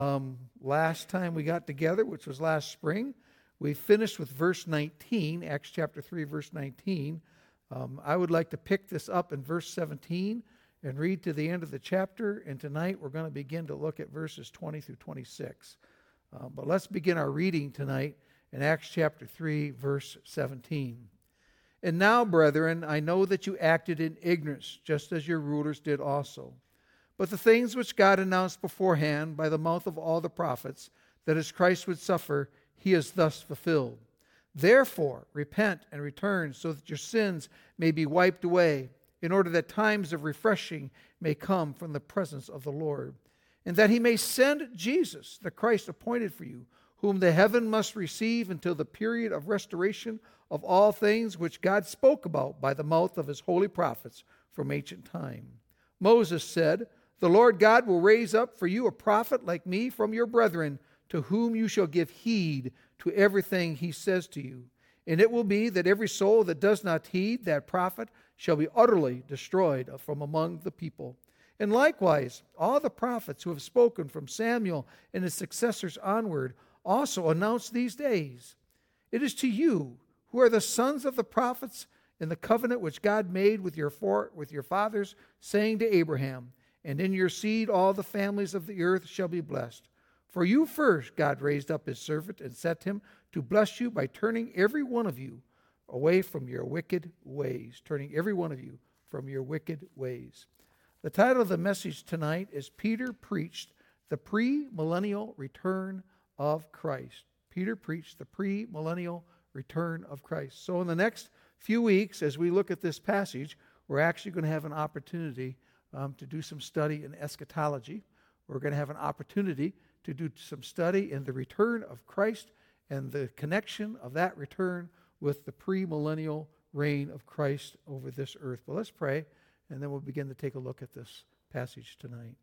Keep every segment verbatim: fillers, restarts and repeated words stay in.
Um, last time we got together, which was last spring, we finished with verse nineteen, Acts chapter three, verse nineteen. Um, I would like to pick this up in verse seventeen and read to the end of the chapter, and tonight we're going to begin to look at verses twenty through twenty-six. Uh, but let's begin our reading tonight in Acts chapter three, verse seventeen. And now, brethren, I know that you acted in ignorance, just as your rulers did also. But the things which God announced beforehand by the mouth of all the prophets, that as Christ would suffer, he has thus fulfilled. Therefore, repent and return, so that your sins may be wiped away, in order that times of refreshing may come from the presence of the Lord, and that he may send Jesus, the Christ appointed for you, whom the heaven must receive until the period of restoration of all things which God spoke about by the mouth of his holy prophets from ancient time. Moses said, the Lord God will raise up for you a prophet like me from your brethren, to whom you shall give heed to everything he says to you. And it will be that every soul that does not heed that prophet shall be utterly destroyed from among the people. And likewise, all the prophets who have spoken from Samuel and his successors onward also announce these days. It is to you, who are the sons of the prophets, in the covenant which God made with your for, with your fathers, saying to Abraham, and in your seed all the families of the earth shall be blessed. For you first God raised up his servant and set him to bless you by turning every one of you away from your wicked ways. Turning every one of you from your wicked ways. The title of the message tonight is Peter Preached the Pre-Millennial Return of Christ. Peter preached the pre-millennial return of Christ. So in the next few weeks, as we look at this passage, we're actually going to have an opportunity um, to do some study in eschatology. We're going to have an opportunity to do some study in the return of Christ and the connection of that return with the pre-millennial reign of Christ over this earth. But let's pray, and then we'll begin to take a look at this passage tonight.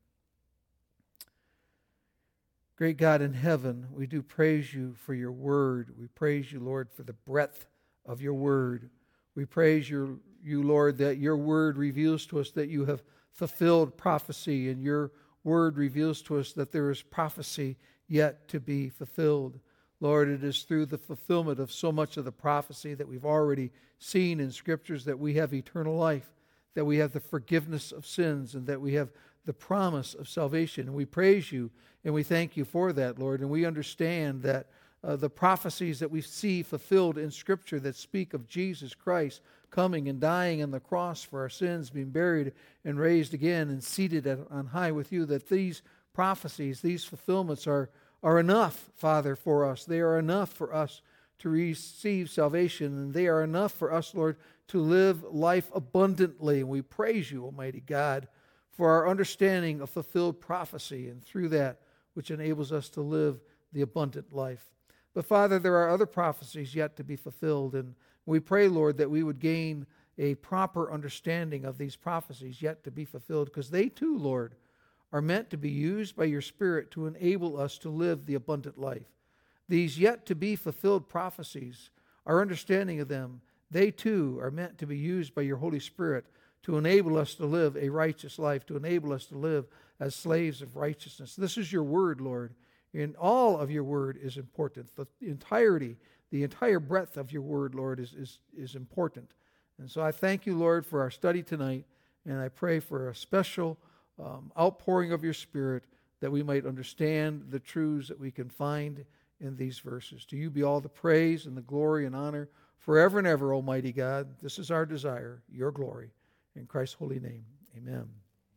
Great God in heaven, we do praise you for your word. We praise you, Lord, for the breadth of your word. We praise you, you, Lord, that your word reveals to us that you have fulfilled prophecy, and your word reveals to us that there is prophecy yet to be fulfilled. Lord, it is through the fulfillment of so much of the prophecy that we've already seen in Scriptures that we have eternal life, that we have the forgiveness of sins, and that we have the promise of salvation. And we praise you and we thank you for that, Lord. And we understand that uh, the prophecies that we see fulfilled in Scripture that speak of Jesus Christ coming and dying on the cross for our sins, being buried and raised again and seated at, on high with you, that these prophecies, these fulfillments are, are enough, Father, for us. They are enough for us to receive salvation, and they are enough for us, Lord, to live life abundantly. And we praise you, Almighty God, for our understanding of fulfilled prophecy, and through that, which enables us to live the abundant life. But Father, there are other prophecies yet to be fulfilled, and we pray, Lord, that we would gain a proper understanding of these prophecies yet to be fulfilled, because they too, Lord, are meant to be used by your Spirit to enable us to live the abundant life. These yet to be fulfilled prophecies, our understanding of them, they too are meant to be used by your Holy Spirit to enable us to live a righteous life, to enable us to live as slaves of righteousness. This is your word, Lord, and all of your word is important. The entirety, the entire breadth of your word, Lord, is, is, is important. And so I thank you, Lord, for our study tonight, and I pray for a special um, outpouring of your Spirit that we might understand the truths that we can find in these verses. To you be all the praise and the glory and honor forever and ever, Almighty God. This is our desire, your glory. In Christ's holy name, amen.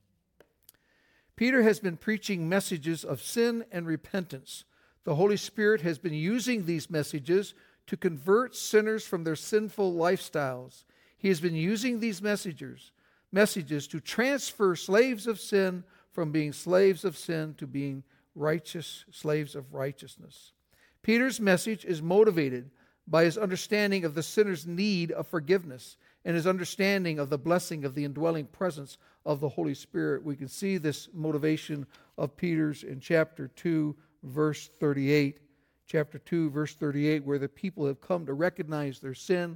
Peter has been preaching messages of sin and repentance. The Holy Spirit has been using these messages to convert sinners from their sinful lifestyles. He has been using these messages, messages to transfer slaves of sin from being slaves of sin to being righteous slaves of righteousness. Peter's message is motivated by his understanding of the sinner's need of forgiveness and his understanding of the blessing of the indwelling presence of the Holy Spirit. We can see this motivation of Peter's in chapter two, verse thirty-eight. Chapter two, verse thirty-eight, where the people have come to recognize their sin.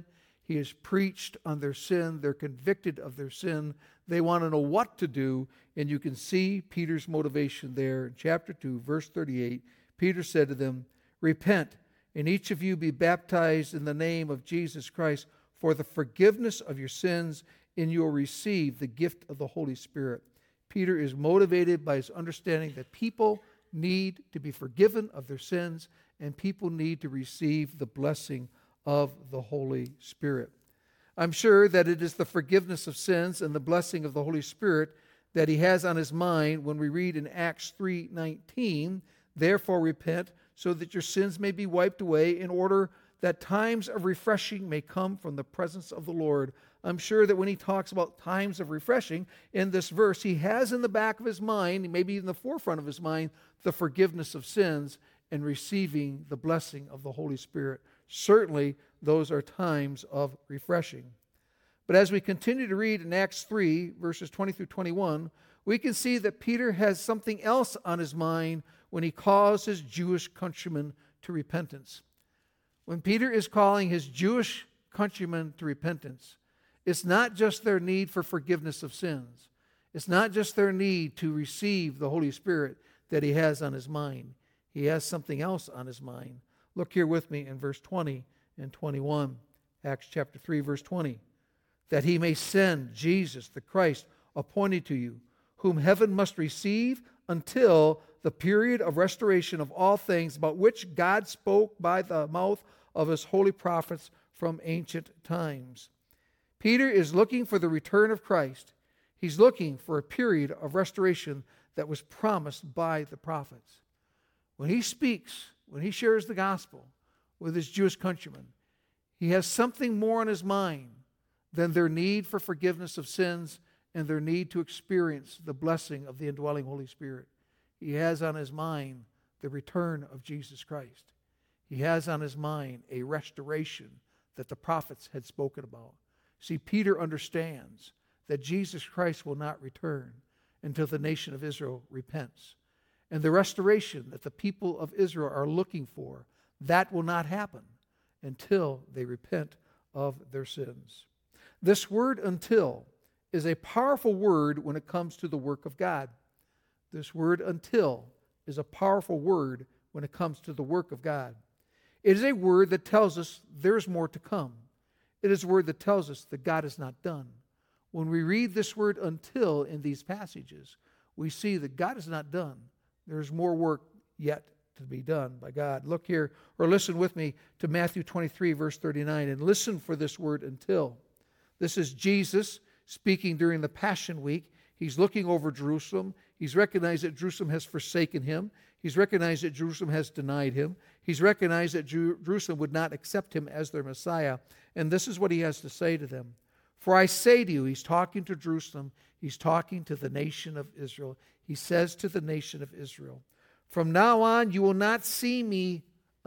He is preached on their sin. They're convicted of their sin. They want to know what to do. And you can see Peter's motivation there. In chapter two, verse thirty-eight, Peter said to them, "Repent, and each of you be baptized in the name of Jesus Christ for the forgiveness of your sins, and you will receive the gift of the Holy Spirit." Peter is motivated by his understanding that people need to be forgiven of their sins, and people need to receive the blessing of the Holy Spirit. I'm sure that it is the forgiveness of sins and the blessing of the Holy Spirit that he has on his mind when we read in Acts three nineteen, "Therefore repent, so that your sins may be wiped away, in order that times of refreshing may come from the presence of the Lord." I'm sure that when he talks about times of refreshing in this verse, he has in the back of his mind, maybe in the forefront of his mind, the forgiveness of sins and receiving the blessing of the Holy Spirit. Certainly, those are times of refreshing. But as we continue to read in Acts three, verses twenty through twenty-one, we can see that Peter has something else on his mind when he calls his Jewish countrymen to repentance. When Peter is calling his Jewish countrymen to repentance, it's not just their need for forgiveness of sins. It's not just their need to receive the Holy Spirit that he has on his mind. He has something else on his mind. Look here with me in verse twenty and twenty-one. Acts chapter three, verse twenty. "That he may send Jesus, the Christ, appointed to you, whom heaven must receive until the period of restoration of all things, about which God spoke by the mouth of his holy prophets from ancient times." Peter is looking for the return of Christ. He's looking for a period of restoration that was promised by the prophets. When he speaks, when he shares the gospel with his Jewish countrymen, he has something more on his mind than their need for forgiveness of sins and their need to experience the blessing of the indwelling Holy Spirit. He has on his mind the return of Jesus Christ. He has on his mind a restoration that the prophets had spoken about. See, Peter understands that Jesus Christ will not return until the nation of Israel repents. And the restoration that the people of Israel are looking for, that will not happen until they repent of their sins. This word "until" is a powerful word when it comes to the work of God. This word "until" is a powerful word when it comes to the work of God. It is a word that tells us there's more to come. It is a word that tells us that God is not done. When we read this word "until" in these passages, we see that God is not done. There's more work yet to be done by God. Look here, or listen with me to Matthew twenty-three, verse thirty-nine, and listen for this word "until." This is Jesus speaking during the Passion Week. He's looking over Jerusalem. He's recognized that Jerusalem has forsaken him. He's recognized that Jerusalem has denied him. He's recognized that Jer- Jerusalem would not accept him as their Messiah. And this is what he has to say to them. "For I say to you," he's talking to Jerusalem, he's talking to the nation of Israel. He says to the nation of Israel, "From now on you will not see me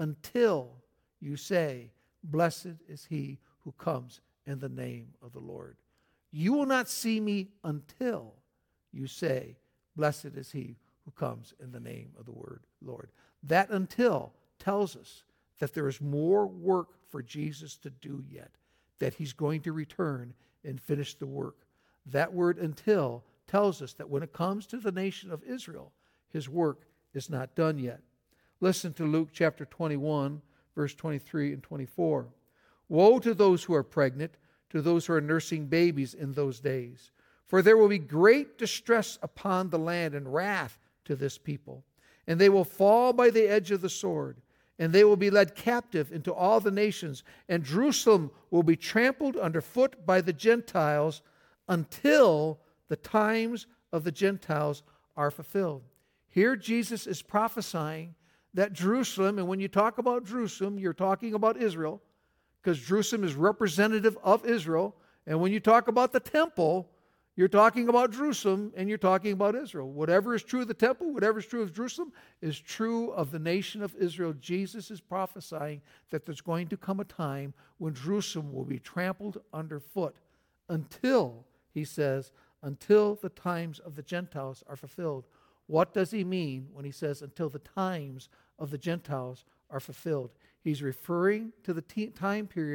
until you say, 'Blessed is he who comes in the name of the Lord.'" You will not see me until you say, "Blessed is he who comes in the name of the word Lord." That "until" tells us that there is more work for Jesus to do yet, that he's going to return and finish the work. That word "until" tells us that when it comes to the nation of Israel, his work is not done yet. Listen to Luke chapter twenty-one, verse twenty-three and twenty-four. "Woe to those who are pregnant, to those who are nursing babies in those days. For there will be great distress upon the land and wrath to this people. And they will fall by the edge of the sword, and they will be led captive into all the nations, and Jerusalem will be trampled underfoot by the Gentiles until the times of the Gentiles are fulfilled." Here Jesus is prophesying that Jerusalem, and when you talk about Jerusalem, you're talking about Israel, because Jerusalem is representative of Israel. And when you talk about the temple, you're talking about Jerusalem and you're talking about Israel. Whatever is true of the temple, whatever is true of Jerusalem, is true of the nation of Israel. Jesus is prophesying that there's going to come a time when Jerusalem will be trampled underfoot until, he says, until the times of the Gentiles are fulfilled. What does he mean when he says until the times of the Gentiles are fulfilled? He's referring to the t- time period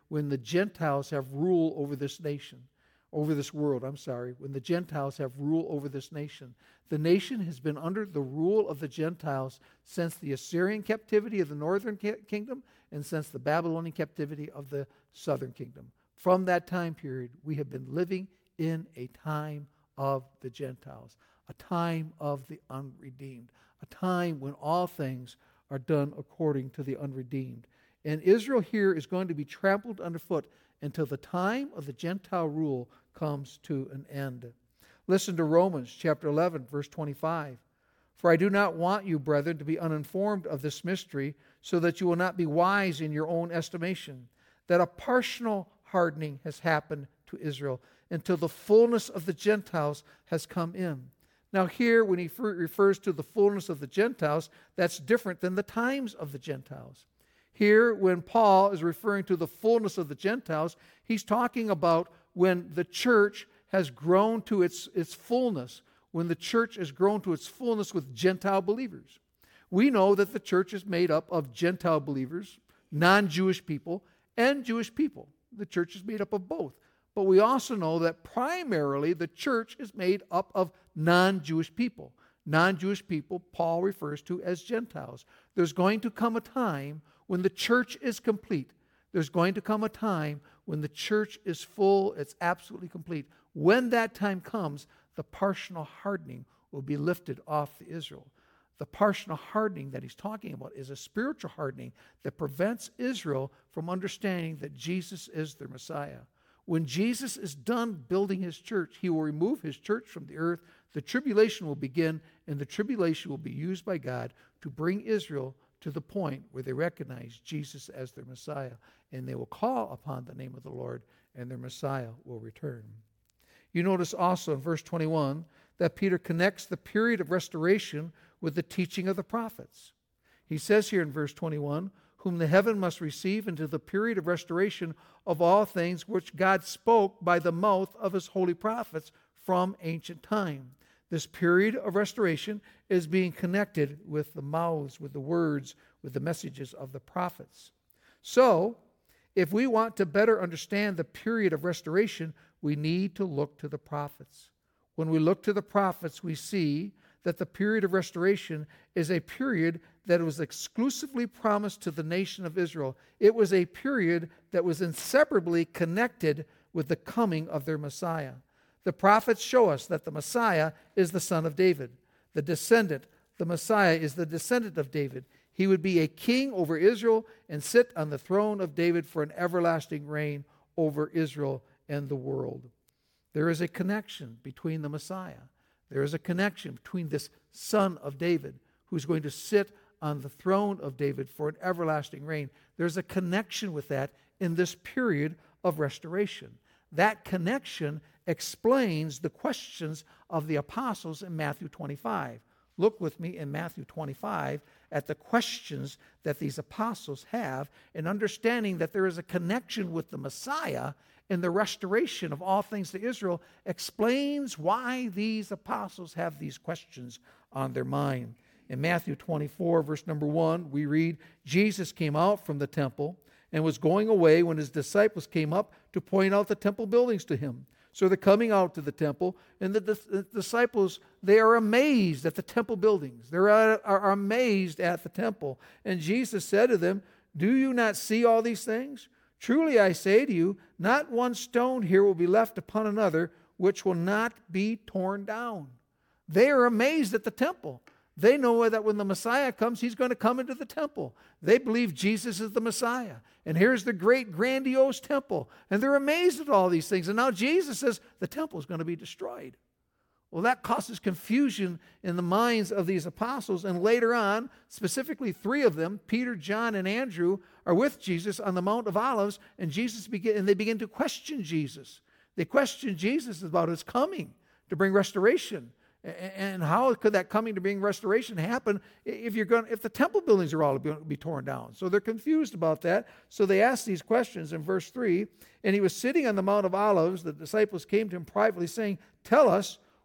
when the Gentiles have rule over this nation, over this world, I'm sorry, when the Gentiles have rule over this nation. The nation has been under the rule of the Gentiles since the Assyrian captivity of the northern kingdom and since the Babylonian captivity of the southern kingdom. From that time period, we have been living in a time of the Gentiles, a time of the unredeemed, a time when all things are done according to the unredeemed. And Israel here is going to be trampled underfoot until the time of the Gentile rule comes to an end. Listen to Romans chapter eleven, verse twenty-five. For I do not want you, brethren, to be uninformed of this mystery, so that you will not be wise in your own estimation, that a partial hardening has happened to Israel until the fullness of the Gentiles has come in. Now here, when he refers to the fullness of the Gentiles, that's different than the times of the Gentiles. Here, when Paul is referring to the fullness of the Gentiles, he's talking about when the church has grown to its, its fullness, when the church has grown to its fullness with Gentile believers. We know that the church is made up of Gentile believers, non-Jewish people, and Jewish people. The church is made up of both. But we also know that primarily the church is made up of non-Jewish people. Non-Jewish people Paul refers to as Gentiles. There's going to come a time when the church is complete. There's going to come a time when the church is full, it's absolutely complete. When that time comes, the partial hardening will be lifted off Israel. The partial hardening that he's talking about is a spiritual hardening that prevents Israel from understanding that Jesus is their Messiah. When Jesus is done building his church, he will remove his church from the earth. The tribulation will begin, and the tribulation will be used by God to bring Israel to the point where they recognize Jesus as their Messiah, and they will call upon the name of the Lord, and their Messiah will return. You notice also in verse twenty-one that Peter connects the period of restoration with the teaching of the prophets. He says here in verse twenty-one, whom the heaven must receive into the period of restoration of all things which God spoke by the mouth of his holy prophets from ancient time. This period of restoration is being connected with the mouths, with the words, with the messages of the prophets. So, if we want to better understand the period of restoration, we need to look to the prophets. When we look to the prophets, we see that the period of restoration is a period that was exclusively promised to the nation of Israel. It was a period that was inseparably connected with the coming of their Messiah. The prophets show us that the Messiah is the son of David. The descendant, the Messiah is the descendant of David. He would be a king over Israel and sit on the throne of David for an everlasting reign over Israel and the world. There is a connection between the Messiah. There is a connection between this son of David who's going to sit on the throne of David for an everlasting reign. There's a connection with that in this period of restoration. That connection explains the questions of the apostles in Matthew twenty-five. Look with me in Matthew twenty-five at the questions that these apostles have, and understanding that there is a connection with the Messiah in the restoration of all things to Israel explains why these apostles have these questions on their mind. In Matthew twenty-four, verse number one, we read, Jesus came out from the temple and was going away when his disciples came up to point out the temple buildings to him. So they're coming out to the temple, and the, the, the disciples, they are amazed at the temple buildings. They are, are amazed at the temple. And Jesus said to them, do you not see all these things? Truly I say to you, not one stone here will be left upon another, which will not be torn down. They are amazed at the temple. They know that when the Messiah comes, he's going to come into the temple. They believe Jesus is the Messiah. And here's the great grandiose temple. And they're amazed at all these things. And now Jesus says the temple is going to be destroyed. Well, that causes confusion in the minds of these apostles. And later on, specifically three of them, Peter, John, and Andrew, are with Jesus on the Mount of Olives. And Jesus begin, and they begin to question Jesus. They question Jesus about his coming to bring restoration. And how could that coming to bring restoration happen if you're going if the temple buildings are all going to be torn down? So they're confused about that. So they ask these questions in verse three. And he was sitting on the Mount of Olives. The disciples came to him privately saying, tell us,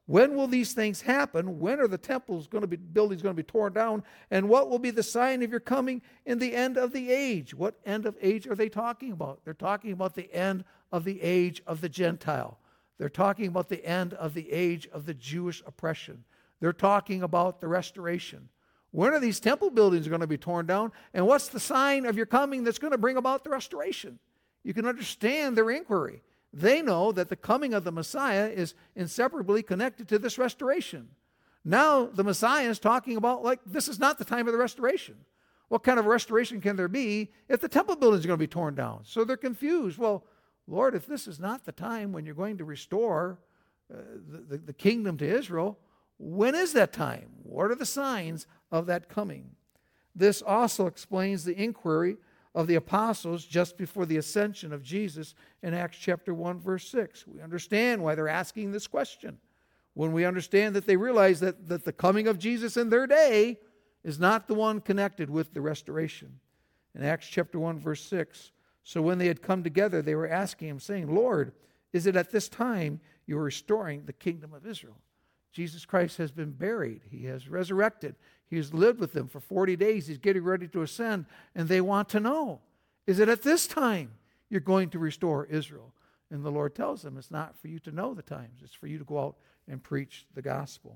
When will these things happen? When are the temples going to be, buildings going to be torn down? And what will be the sign of your coming in the end of the age? What end of age are they talking about? They're talking about the end of the age of the Gentile. They're talking about the end of the age of the Jewish oppression. They're talking about the restoration. When are these temple buildings going to be torn down? And what's the sign of your coming that's going to bring about the restoration? You can understand their inquiry. They know that the coming of the Messiah is inseparably connected to this restoration. Now the Messiah is talking about, like, this is not the time of the restoration. What kind of restoration can there be if the temple buildings are going to be torn down? So they're confused. Well, Lord, if this is not the time when you're going to restore uh, the, the, the kingdom to Israel, when is that time? What are the signs of that coming? This also explains the inquiry of the apostles just before the ascension of Jesus in Acts chapter one, verse six. We understand why they're asking this question. When we understand that they realize that, that the coming of Jesus in their day is not the one connected with the restoration. In Acts chapter one, verse six, so when they had come together, they were asking him, saying, Lord, is it at this time you are restoring the kingdom of Israel? Jesus Christ has been buried. He has resurrected. He has lived with them for forty days. He's getting ready to ascend. And they want to know, is it at this time you're going to restore Israel? And the Lord tells them, it's not for you to know the times. It's for you to go out and preach the gospel.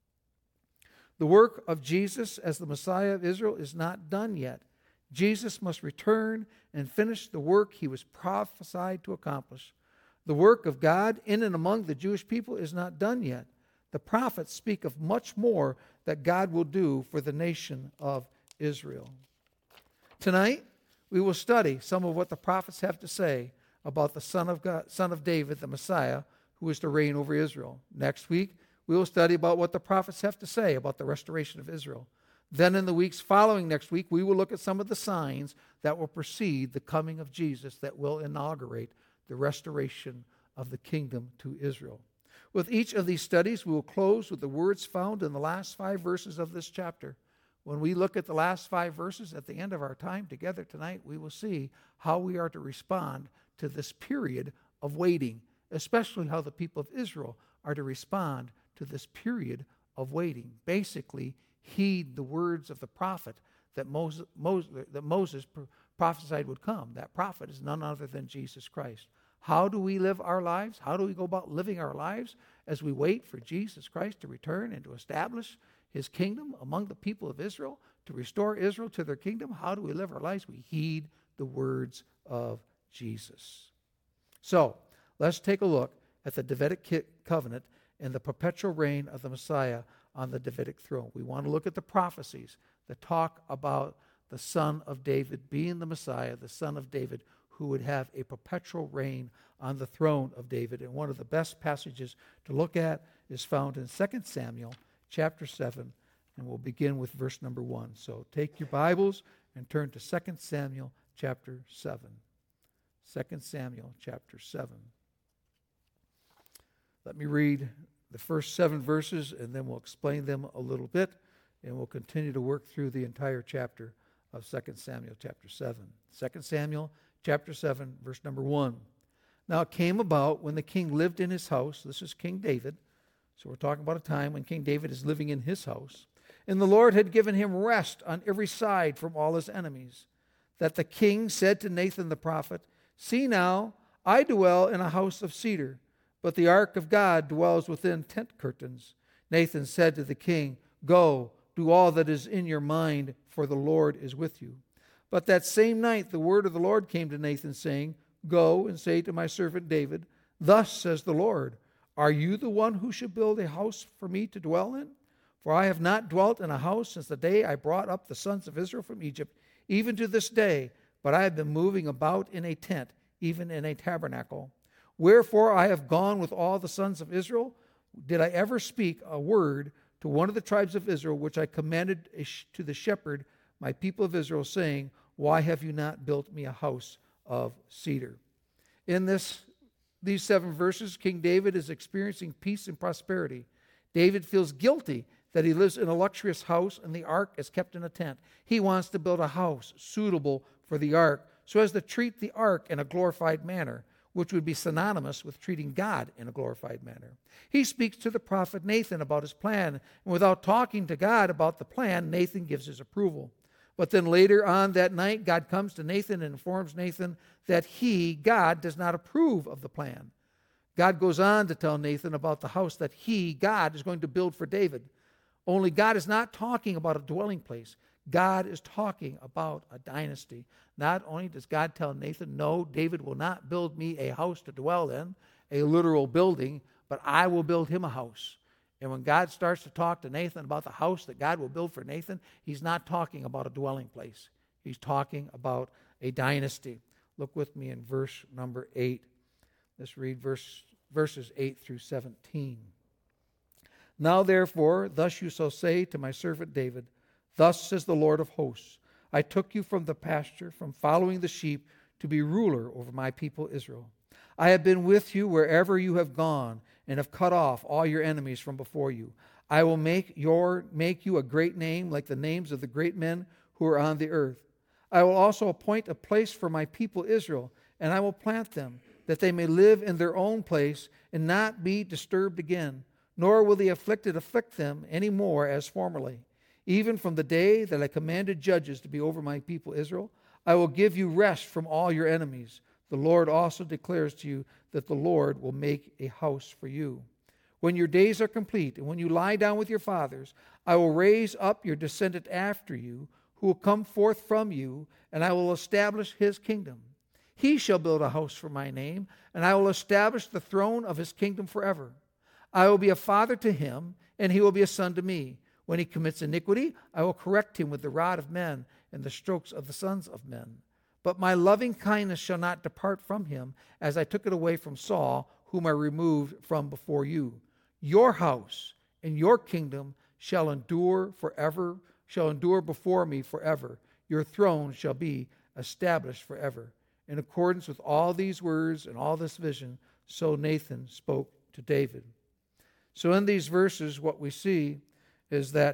The work of Jesus as the Messiah of Israel is not done yet. Jesus must return and finish the work he was prophesied to accomplish. The work of God in and among the Jewish people is not done yet. The prophets speak of much more that God will do for the nation of Israel. Tonight, we will study some of what the prophets have to say about the Son of God, Son of David, the Messiah, who is to reign over Israel. Next week, we will study about what the prophets have to say about the restoration of Israel. Then in the weeks following next week, we will look at some of the signs that will precede the coming of Jesus that will inaugurate the restoration of the kingdom to Israel. With each of these studies, we will close with the words found in the last five verses of this chapter. When we look at the last five verses at the end of our time together tonight, we will see how we are to respond to this period of waiting, especially how the people of Israel are to respond to this period of waiting. Basically, heed the words of the prophet that Moses, Moses, that Moses prophesied would come. That prophet is none other than Jesus Christ. How do we live our lives? How do we go about living our lives as we wait for Jesus Christ to return and to establish his kingdom among the people of Israel, to restore Israel to their kingdom? How do we live our lives? We heed the words of Jesus. So, let's take a look at the Davidic covenant and the perpetual reign of the Messiah on the Davidic throne. We want to look at the prophecies that talk about the Son of David being the Messiah, the Son of David, who would have a perpetual reign on the throne of David. And one of the best passages to look at is found in Second Samuel chapter seven, and we'll begin with verse number one. So take your Bibles and turn to Second Samuel chapter seven. Second Samuel chapter seven. Let me read the first seven verses, and then we'll explain them a little bit, and we'll continue to work through the entire chapter of Second Samuel chapter seven. Second Samuel chapter seven, verse number one. Now it came about when the king lived in his house. This is King David. So we're talking about a time when King David is living in his house. And the Lord had given him rest on every side from all his enemies. That the king said to Nathan the prophet, see now, I dwell in a house of cedar, but the ark of God dwells within tent curtains. Nathan said to the king, go, do all that is in your mind, for the Lord is with you. But that same night the word of the Lord came to Nathan, saying, go and say to my servant David, thus says the Lord, are you the one who should build a house for me to dwell in? For I have not dwelt in a house since the day I brought up the sons of Israel from Egypt, even to this day, but I have been moving about in a tent, even in a tabernacle. Wherefore I have gone with all the sons of Israel. Did I ever speak a word to one of the tribes of Israel, which I commanded to the shepherd, my people of Israel, saying, why have you not built me a house of cedar? In this, these seven verses, King David is experiencing peace and prosperity. David feels guilty that he lives in a luxurious house and the ark is kept in a tent. He wants to build a house suitable for the ark so as to treat the ark in a glorified manner. which would be synonymous with treating God in a glorified manner. He speaks to the prophet Nathan about his plan, and without talking to God about the plan, Nathan gives his approval. But then later on that night, God comes to Nathan and informs Nathan that he, God, does not approve of the plan. God goes on to tell Nathan about the house that he, God, is going to build for David. Only God is not talking about a dwelling place. God is talking about a dynasty. Not only does God tell Nathan, no, David will not build me a house to dwell in, a literal building, but I will build him a house. And when God starts to talk to Nathan about the house that God will build for Nathan, he's not talking about a dwelling place. He's talking about a dynasty. Look with me in verse number eight. Let's read verse, verses eight through seventeen. Now therefore, thus you shall say to my servant David, thus says the Lord of hosts, I took you from the pasture, from following the sheep, to be ruler over my people Israel. I have been with you wherever you have gone, and have cut off all your enemies from before you. I will make your make you a great name, like the names of the great men who are on the earth. I will also appoint a place for my people Israel, and I will plant them, that they may live in their own place, and not be disturbed again, nor will the afflicted afflict them any more as formerly. Even from the day that I commanded judges to be over my people Israel, I will give you rest from all your enemies. The Lord also declares to you that the Lord will make a house for you. When your days are complete, and when you lie down with your fathers, I will raise up your descendant after you, who will come forth from you, and I will establish his kingdom. He shall build a house for my name, and I will establish the throne of his kingdom forever. I will be a father to him, and he will be a son to me. When he commits iniquity, I will correct him with the rod of men and the strokes of the sons of men. But my loving kindness shall not depart from him, as I took it away from Saul, whom I removed from before you. Your house and your kingdom shall endure forever, shall endure before me forever. Your throne shall be established forever. In accordance with all these words and all this vision, so Nathan spoke to David. So in these verses, what we see is that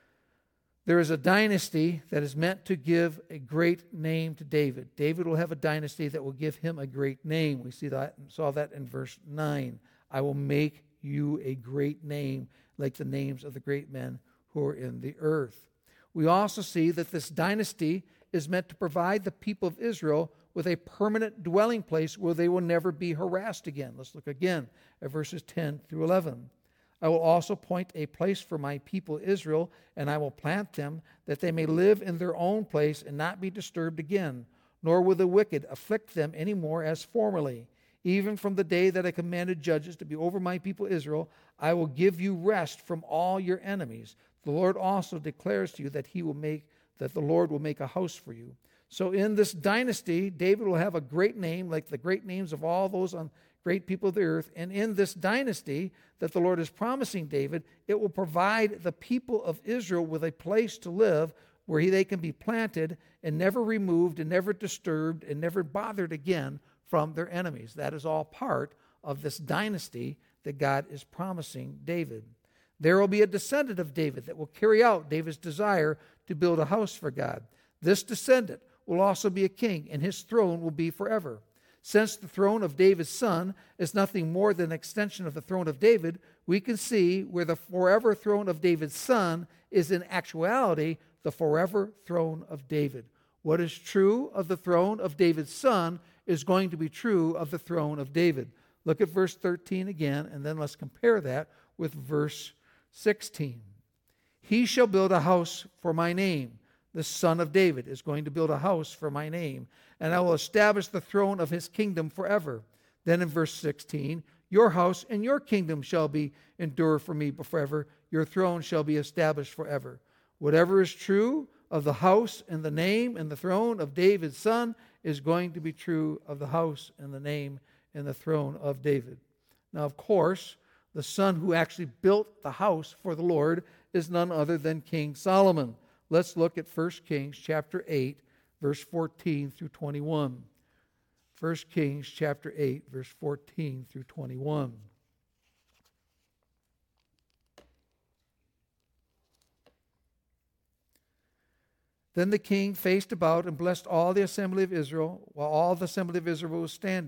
there is a dynasty that is meant to give a great name to David. David will have a dynasty that will give him a great name. We see that, saw that in verse nine. I will make you a great name, like the names of the great men who are in the earth. We also see that this dynasty is meant to provide the people of Israel with a permanent dwelling place where they will never be harassed again. Let's look again at verses ten through eleven. I will also appoint a place for my people Israel, and I will plant them, that they may live in their own place and not be disturbed again, nor will the wicked afflict them any more as formerly. Even from the day that I commanded judges to be over my people Israel, I will give you rest from all your enemies. The Lord also declares to you that he will make that the Lord will make a house for you. So in this dynasty, David will have a great name, like the great names of all those on great people of the earth. And in this dynasty that the Lord is promising David, it will provide the people of Israel with a place to live where they can be planted and never removed and never disturbed and never bothered again from their enemies. That is all part of this dynasty that God is promising David. There will be a descendant of David that will carry out David's desire to build a house for God. This descendant will also be a king, and his throne will be forever. Since the throne of David's son is nothing more than an extension of the throne of David, we can see where the forever throne of David's son is in actuality the forever throne of David. What is true of the throne of David's son is going to be true of the throne of David. Look at verse thirteen again, and then let's compare that with verse sixteen. He shall build a house for my name. The son of David is going to build a house for my name, and I will establish the throne of his kingdom forever. Then in verse sixteen, your house and your kingdom shall be endure for me forever. Your throne shall be established forever. Whatever is true of the house and the name and the throne of David's son is going to be true of the house and the name and the throne of David. Now, of course, the son who actually built the house for the Lord is none other than King Solomon. Let's look at First Kings chapter eight, verse fourteen through twenty-one. First Kings chapter eight, verse fourteen through twenty-one. Then the king faced about and blessed all the assembly of Israel, while all the assembly of Israel was standing.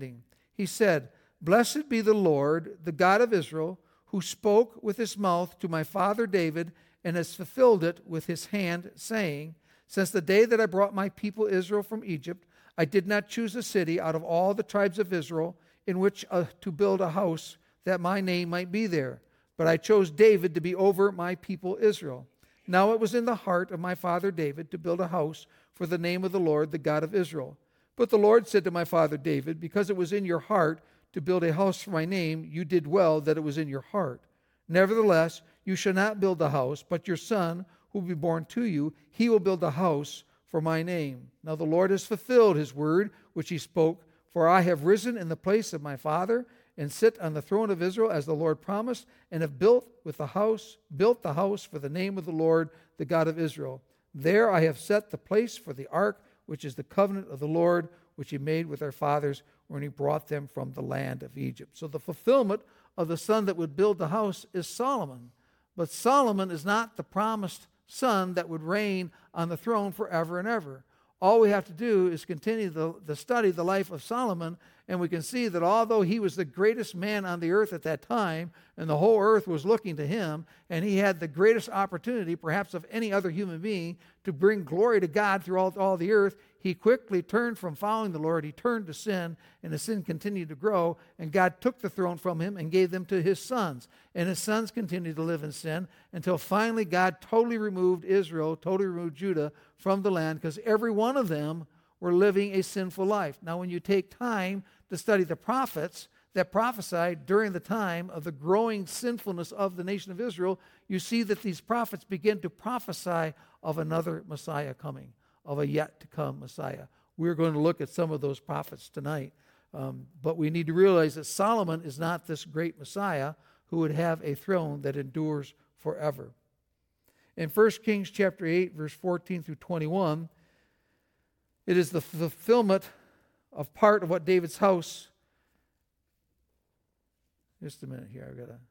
He said, Blessed be the Lord, the God of Israel, who spoke with his mouth to my father David and has fulfilled it with his hand, saying, Since the day that I brought my people Israel from Egypt, I did not choose a city out of all the tribes of Israel in which uh, to build a house that my name might be there. But I chose David to be over my people Israel. Now it was in the heart of my father David to build a house for the name of the Lord, the God of Israel. But the Lord said to my father David, Because it was in your heart to build a house for my name, you did well that it was in your heart. Nevertheless, you shall not build the house, but your son, who will be born to you, he will build a house for my name. Now the Lord has fulfilled his word, which he spoke, for I have risen in the place of my father, and sit on the throne of Israel as the Lord promised, and have built with the house, built the house for the name of the Lord, the God of Israel. There I have set the place for the ark, which is the covenant of the Lord, which he made with our fathers when he brought them from the land of Egypt. So the fulfillment of the son that would build the house is Solomon. But Solomon is not the promised son that would reign on the throne forever and ever. All we have to do is continue the, the study, the life of Solomon, and we can see that although he was the greatest man on the earth at that time, and the whole earth was looking to him, and he had the greatest opportunity, perhaps of any other human being, to bring glory to God throughout all the earth, he quickly turned from following the Lord. He turned to sin, and his sin continued to grow, and God took the throne from him and gave them to his sons. And his sons continued to live in sin until finally God totally removed Israel, totally removed Judah from the land, because every one of them were living a sinful life. Now, when you take time to study the prophets that prophesied during the time of the growing sinfulness of the nation of Israel, you see that these prophets begin to prophesy of another Messiah coming, of a yet-to-come Messiah. We're going to look at some of those prophets tonight. Um, but we need to realize that Solomon is not this great Messiah who would have a throne that endures forever. In First Kings chapter eight, verse fourteen through twenty-one, it is the fulfillment of part of what David's house... Just a minute here, I've got to...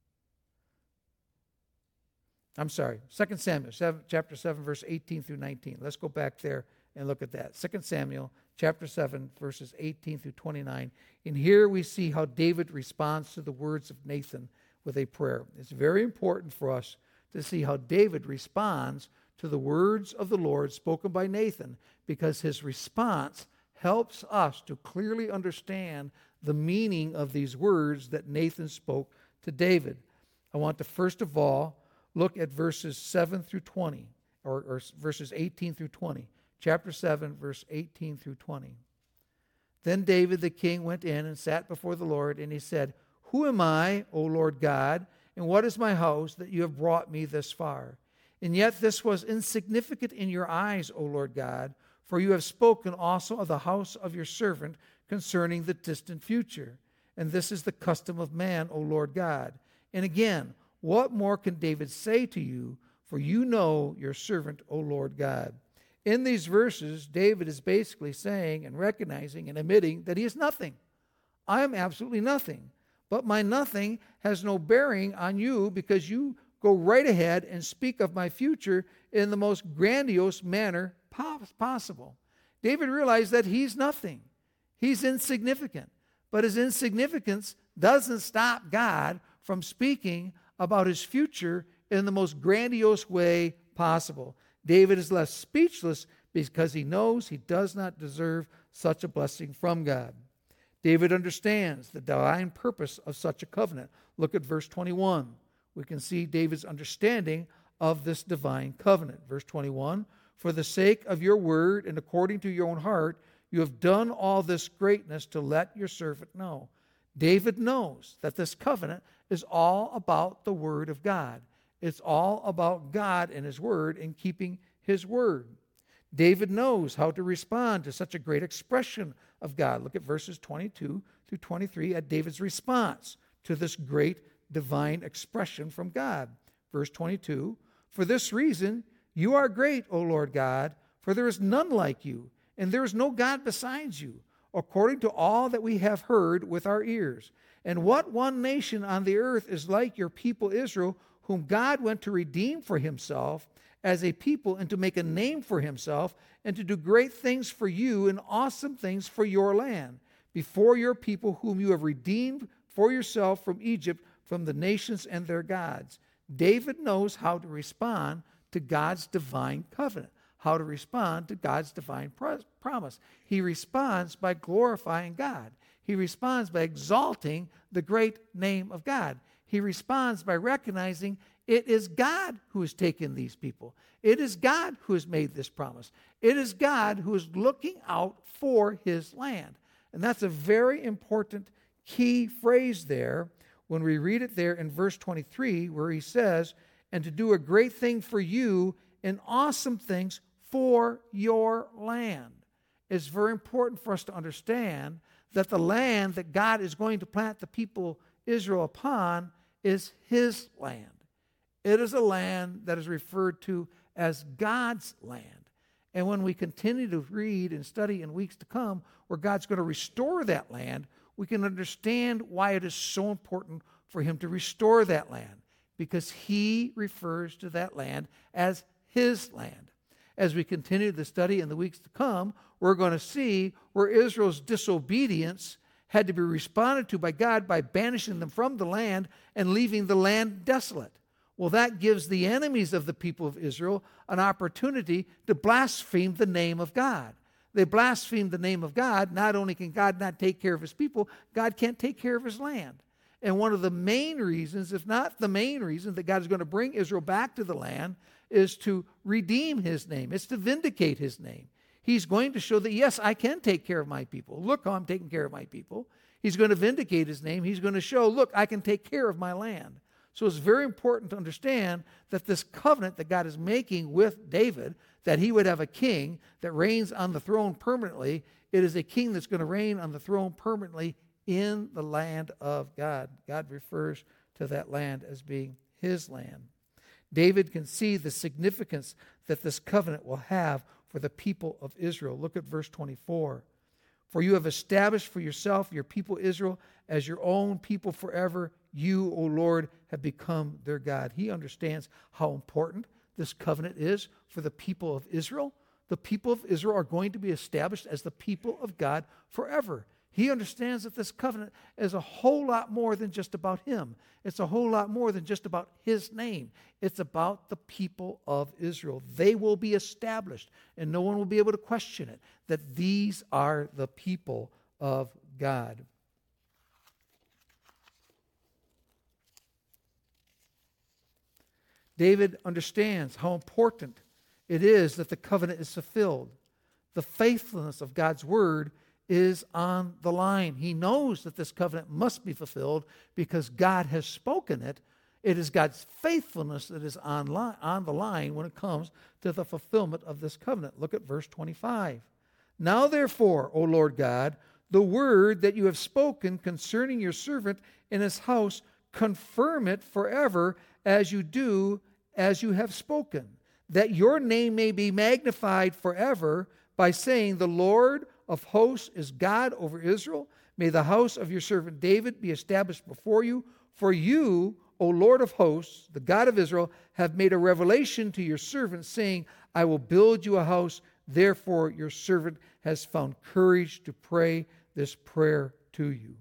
I'm sorry, Second Samuel seven, chapter seven, verse eighteen through nineteen. Let's go back there and look at that. Second Samuel chapter seven, verses eighteen through twenty-nine. And here we see how David responds to the words of Nathan with a prayer. It's very important for us to see how David responds to the words of the Lord spoken by Nathan, because his response helps us to clearly understand the meaning of these words that Nathan spoke to David. I want to first of all look at verses seven through twenty, or, or verses eighteen through twenty. Chapter seven, verse eighteen through twenty. Then David the king went in and sat before the Lord, and he said, Who am I, O Lord God, and what is my house that you have brought me this far? And yet this was insignificant in your eyes, O Lord God, for you have spoken also of the house of your servant concerning the distant future. And this is the custom of man, O Lord God. And again, what more can David say to you? For you know your servant, O Lord God. In these verses, David is basically saying and recognizing and admitting that he is nothing. I am absolutely nothing. But my nothing has no bearing on you, because you go right ahead and speak of my future in the most grandiose manner possible. David realized that he's nothing. He's insignificant. But his insignificance doesn't stop God from speaking about his future in the most grandiose way possible. David is left speechless because he knows he does not deserve such a blessing from God. David understands the divine purpose of such a covenant. Look at verse twenty-one. We can see David's understanding of this divine covenant. Verse twenty-one, For the sake of your word and according to your own heart, you have done all this greatness to let your servant know. David knows that this covenant is all about the word of God. It's all about God and his word and keeping his word. David knows how to respond to such a great expression of God. Look at verses twenty-two through twenty-three at David's response to this great divine expression from God. Verse twenty-two, For this reason you are great, O Lord God, for there is none like you, and there is no God besides you, according to all that we have heard with our ears. And what one nation on the earth is like your people Israel, whom God went to redeem for himself as a people, and to make a name for himself, and to do great things for you and awesome things for your land. before your people whom you have redeemed for yourself from Egypt, from the nations and their gods. David knows how to respond to God's divine covenant, how to respond to God's divine promise. He responds by glorifying God. He responds by exalting the great name of God. He responds by recognizing it is God who has taken these people. It is God who has made this promise. It is God who is looking out for his land. And that's a very important key phrase there when we read it there in verse twenty-three, where he says, and to do a great thing for you and awesome things for your land. It's very important for us to understand that the land that God is going to plant the people Israel upon is his land. It is a land that is referred to as God's land. And when we continue to read and study in weeks to come where God's going to restore that land, we can understand why it is so important for him to restore that land, because he refers to that land as his land. As we continue the study in the weeks to come, we're going to see where Israel's disobedience had to be responded to by God by banishing them from the land and leaving the land desolate. Well, that gives the enemies of the people of Israel an opportunity to blaspheme the name of God. They blaspheme the name of God. Not only can God not take care of his people, God can't take care of his land. And one of the main reasons, if not the main reason, that God is going to bring Israel back to the land is to redeem his name. It's to vindicate his name. He's going to show that, yes, I can take care of my people. Look how I'm taking care of my people. He's going to vindicate his name. He's going to show, look, I can take care of my land. So it's very important to understand that this covenant that God is making with David, that he would have a king that reigns on the throne permanently, it is a king that's going to reign on the throne permanently in the land of God. God refers to that land as being his land. David can see the significance that this covenant will have for the people of Israel. Look at verse twenty-four. For you have established for yourself your people Israel as your own people forever. You, O Lord, have become their God. He understands how important this covenant is for the people of Israel. The people of Israel are going to be established as the people of God forever. He understands that this covenant is a whole lot more than just about him. It's a whole lot more than just about his name. It's about the people of Israel. They will be established, and no one will be able to question it, that these are the people of God. David understands how important it is that the covenant is fulfilled. The faithfulness of God's word is on the line. He knows that this covenant must be fulfilled because God has spoken it. It is God's faithfulness that is on, li- on the line when it comes to the fulfillment of this covenant. Look at verse twenty-five. Now therefore, O Lord God, the word that you have spoken concerning your servant in his house, confirm it forever as you do, as you have spoken, that your name may be magnified forever by saying, the Lord of hosts is God over Israel. May the house of your servant David be established before you. For you, O Lord of hosts, the God of Israel, have made a revelation to your servant, saying, I will build you a house. Therefore your servant has found courage to pray this prayer to you.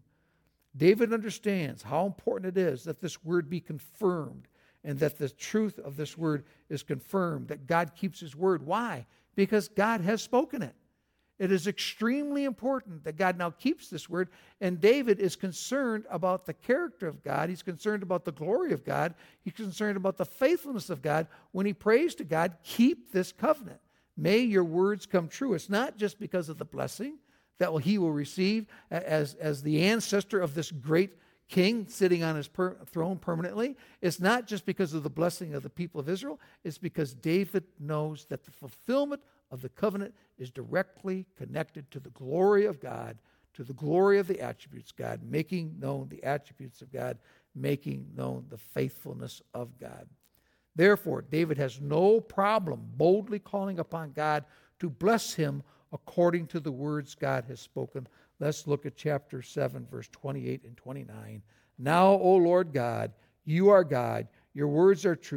David understands how important it is that this word be confirmed and that the truth of this word is confirmed, that God keeps his word. Why? Because God has spoken it. It is extremely important that God now keeps this word, and David is concerned about the character of God. He's concerned about the glory of God. He's concerned about the faithfulness of God. When he prays to God, keep this covenant. May your words come true. It's not just because of the blessing that he will receive as, as the ancestor of this great king sitting on his per- throne permanently. It's not just because of the blessing of the people of Israel. It's because David knows that the fulfillment of the covenant is directly connected to the glory of God, to the glory of the attributes of God, making known the attributes of God, making known the faithfulness of God. Therefore, David has no problem boldly calling upon God to bless him according to the words God has spoken. Let's look at chapter seven, verse twenty-eight and twenty-nine. Now, O Lord God, you are God. Your words are truth.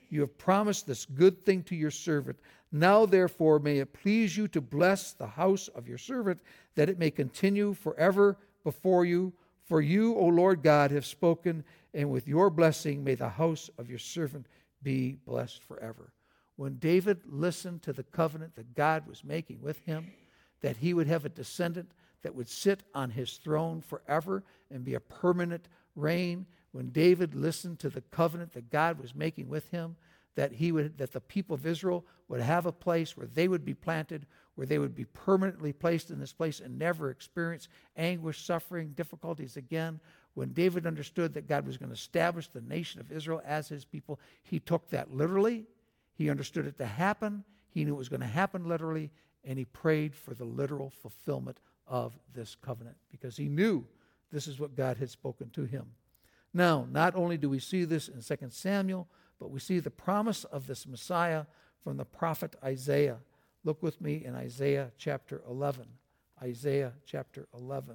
You have promised this good thing to your servant. Now, therefore, may it please you to bless the house of your servant, that it may continue forever before you. For you, O Lord God, have spoken, and with your blessing may the house of your servant be blessed forever. When David listened to the covenant that God was making with him, that he would have a descendant that would sit on his throne forever and be a permanent reign, when David listened to the covenant that God was making with him, that he would, that the people of Israel would have a place where they would be planted, where they would be permanently placed in this place and never experience anguish, suffering, difficulties again. When David understood that God was going to establish the nation of Israel as his people, he took that literally. He understood it to happen. He knew it was going to happen literally, and he prayed for the literal fulfillment of this covenant because he knew this is what God had spoken to him. Now, not only do we see this in Second Samuel, but we see the promise of this Messiah from the prophet Isaiah. Look with me in Isaiah chapter eleven. Isaiah chapter eleven.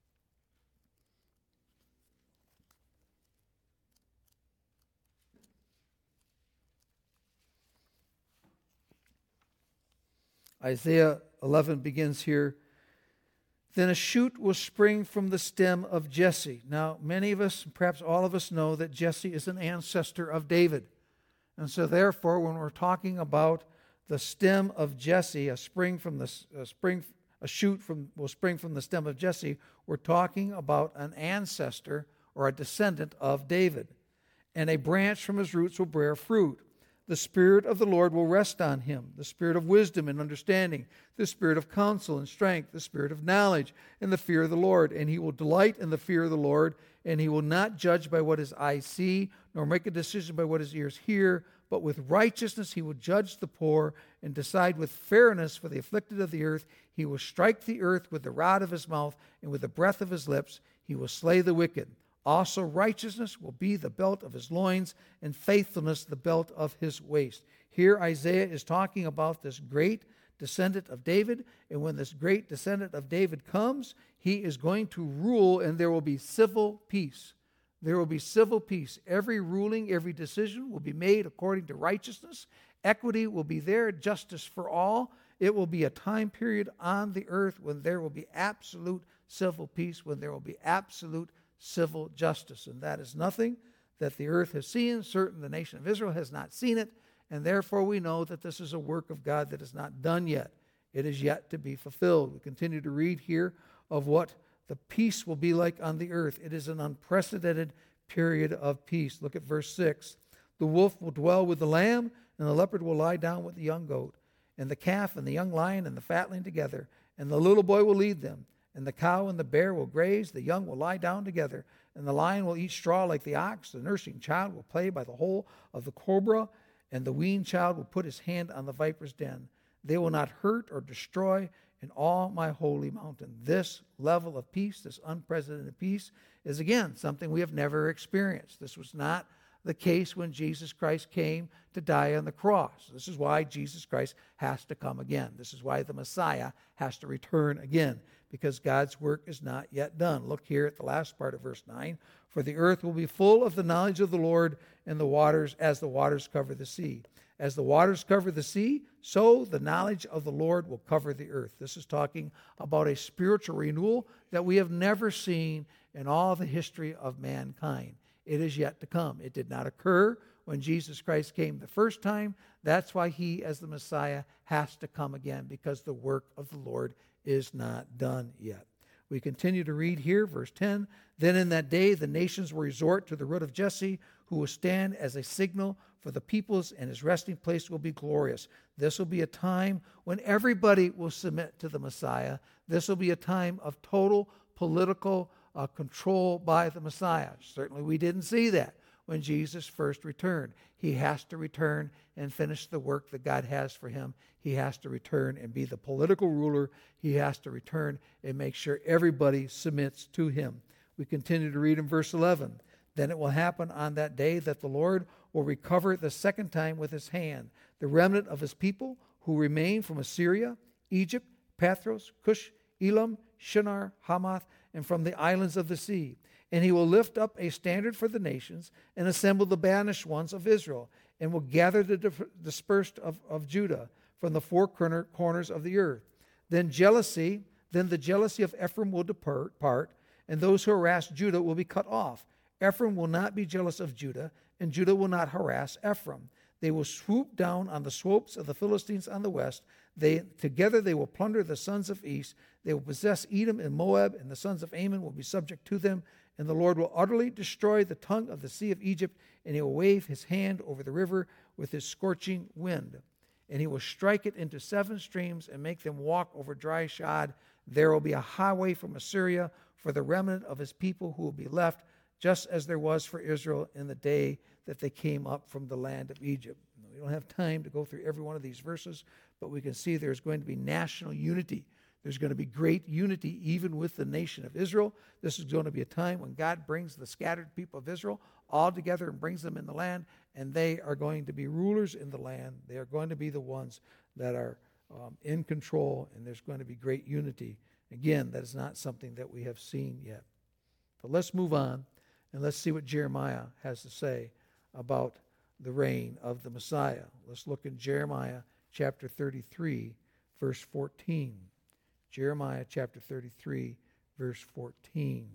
Isaiah eleven begins here. Then a shoot will spring from the stem of Jesse. Now, many of us, perhaps all of us, know that Jesse is an ancestor of David. And so therefore, when we're talking about the stem of Jesse, a spring from the a spring a shoot from will spring from the stem of Jesse, we're talking about an ancestor or a descendant of David. And a branch from his roots will bear fruit. The Spirit of the Lord will rest on him, the Spirit of wisdom and understanding, the Spirit of counsel and strength, the Spirit of knowledge and the fear of the Lord. And he will delight in the fear of the Lord, and he will not judge by what his eyes see, nor make a decision by what his ears hear, but with righteousness he will judge the poor and decide with fairness for the afflicted of the earth. He will strike the earth with the rod of his mouth, and with the breath of his lips he will slay the wicked. Also righteousness will be the belt of his loins, and faithfulness the belt of his waist. Here Isaiah is talking about this great descendant of David, and when this great descendant of David comes, he is going to rule, and there will be civil peace. There will be civil peace. Every ruling, every decision will be made according to righteousness. Equity will be there, justice for all. It will be a time period on the earth when there will be absolute civil peace, when there will be absolute civil justice. And that is nothing that the earth has seen. Certain the nation of Israel has not seen it, and therefore we know that this is a work of God that is not done yet. It is yet to be fulfilled. We continue to read here of what the peace will be like on the earth. It is an unprecedented period of peace. Look at verse six. The wolf will dwell with the lamb, and the leopard will lie down with the young goat, and the calf and the young lion and the fatling together, and the little boy will lead them. And the cow and the bear will graze, the young will lie down together, and the lion will eat straw like the ox. The nursing child will play by the hole of the cobra, and the weaned child will put his hand on the viper's den. They will not hurt or destroy in all my holy mountain. This level of peace, this unprecedented peace, is again something we have never experienced. This was not the case when Jesus Christ came to die on the cross. This is why Jesus Christ has to come again. This is why the Messiah has to return again, because God's work is not yet done. Look here at the last part of verse nine. For the earth will be full of the knowledge of the Lord, and the waters as the waters cover the sea. As the waters cover the sea, so the knowledge of the Lord will cover the earth. This is talking about a spiritual renewal that we have never seen in all the history of mankind. It is yet to come. It did not occur when Jesus Christ came the first time. That's why he, as the Messiah, has to come again, because the work of the Lord is not done yet. We continue to read here, verse ten. Then in that day the nations will resort to the root of Jesse, who will stand as a signal for the peoples, and his resting place will be glorious. This will be a time when everybody will submit to the Messiah. This will be a time of total political uh, control by the Messiah. Certainly we didn't see that when Jesus first returned. He has to return and finish the work that God has for him. He has to return and be the political ruler. He has to return and make sure everybody submits to him. We continue to read in verse eleven. Then it will happen on that day that the Lord will recover the second time with his hand the remnant of his people who remain from Assyria, Egypt, Pathros, Cush, Elam, Shinar, Hamath, and from the islands of the sea. And he will lift up a standard for the nations and assemble the banished ones of Israel. and will gather the dif- dispersed of, of Judah from the four corner, corners of the earth. Then jealousy, then the jealousy of Ephraim will depart, part, and those who harass Judah will be cut off. Ephraim will not be jealous of Judah, and Judah will not harass Ephraim. They will swoop down on the slopes of the Philistines on the west. They together they will plunder the sons of East. They will possess Edom and Moab, and the sons of Ammon will be subject to them. And the Lord will utterly destroy the tongue of the sea of Egypt, and he will wave his hand over the river with his scorching wind. And he will strike it into seven streams and make them walk over dry shod. There will be a highway from Assyria for the remnant of his people who will be left, just as there was for Israel in the day that they came up from the land of Egypt. We don't have time to go through every one of these verses, but we can see there's going to be national unity. There's going to be great unity even with the nation of Israel. This is going to be a time when God brings the scattered people of Israel all together and brings them in the land, and they are going to be rulers in the land. They are going to be the ones that are um, in control, and there's going to be great unity. Again, that is not something that we have seen yet. But let's move on, and let's see what Jeremiah has to say about the reign of the Messiah. Let's look in Jeremiah chapter thirty-three, verse fourteen. Jeremiah chapter thirty-three, verse fourteen.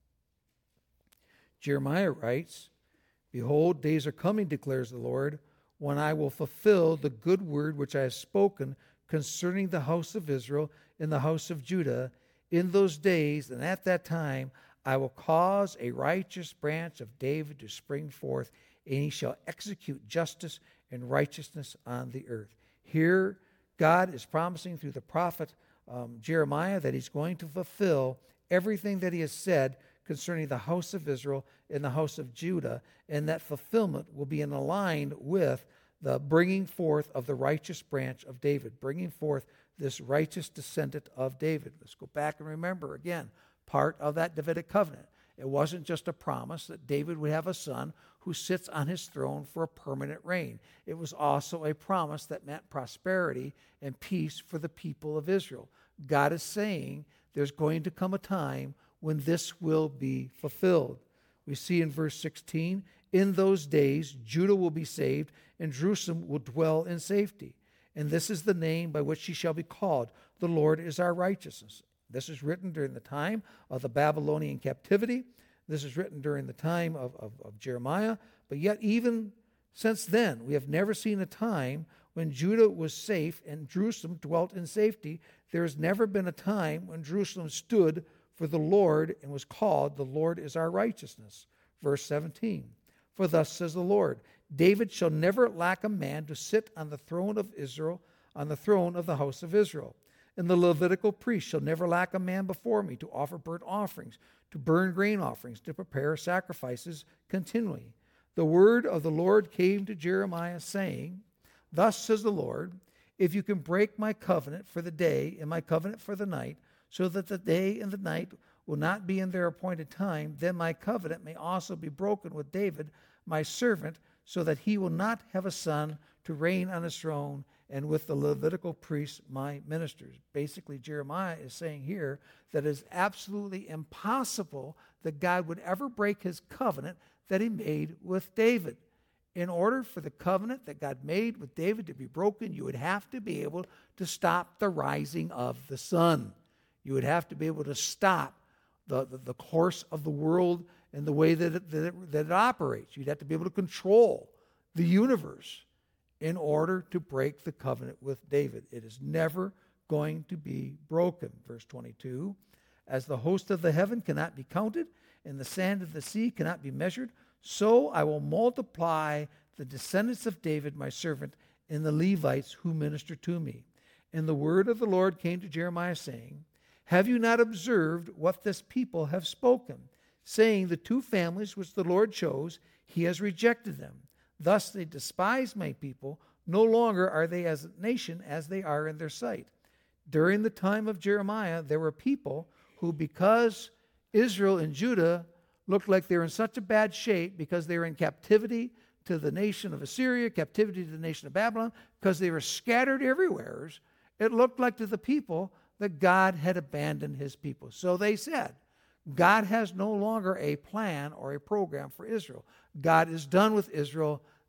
Jeremiah writes, "Behold, days are coming, declares the Lord, when I will fulfill the good word which I have spoken concerning the house of Israel and the house of Judah. In those days and at that time I will cause a righteous branch of David to spring forth, and he shall execute justice and righteousness on the earth." Here, God is promising through the prophet um, Jeremiah that he's going to fulfill everything that he has said concerning the house of Israel and the house of Judah, and that fulfillment will be in aligned with the bringing forth of the righteous branch of David, bringing forth this righteous descendant of David. Let's go back and remember again, part of that Davidic covenant. It wasn't just a promise that David would have a son who sits on his throne for a permanent reign. It was also a promise that meant prosperity and peace for the people of Israel. God is saying there's going to come a time when this will be fulfilled. We see in verse sixteen, "In those days Judah will be saved, and Jerusalem will dwell in safety. And this is the name by which she shall be called. The Lord is our righteousness." This is written during the time of the Babylonian captivity. This is written during the time of, of, of Jeremiah. But yet even since then, we have never seen a time when Judah was safe and Jerusalem dwelt in safety. There has never been a time when Jerusalem stood for the Lord and was called, "The Lord is our righteousness." Verse seventeen, "For thus says the Lord, David shall never lack a man to sit on the throne of Israel, on the throne of the house of Israel. And the Levitical priest shall never lack a man before me to offer burnt offerings, to burn grain offerings, to prepare sacrifices continually." The word of the Lord came to Jeremiah saying, "Thus says the Lord, if you can break my covenant for the day and my covenant for the night, so that the day and the night will not be in their appointed time, then my covenant may also be broken with David, my servant, so that he will not have a son to reign on his throne, and with the Levitical priests, my ministers." Basically, Jeremiah is saying here that it is absolutely impossible that God would ever break his covenant that he made with David. In order for the covenant that God made with David to be broken, you would have to be able to stop the rising of the sun. You would have to be able to stop the, the, the course of the world and the way that it, that, it, that it operates. You'd have to be able to control the universe in order to break the covenant with David. It is never going to be broken. Verse twenty-two, "As the host of the heaven cannot be counted, and the sand of the sea cannot be measured, so I will multiply the descendants of David, my servant, and the Levites who minister to me." And the word of the Lord came to Jeremiah, saying, "Have you not observed what this people have spoken, saying, the two families which the Lord chose, he has rejected them. Thus they despise my people. No longer are they as a nation as they are in their sight." During the time of Jeremiah, there were people who, because Israel and Judah looked like they were in such a bad shape because they were in captivity to the nation of Assyria, captivity to the nation of Babylon, because they were scattered everywhere, it looked like to the people that God had abandoned his people. So they said, God has no longer a plan or a program for Israel. God is done with Israel.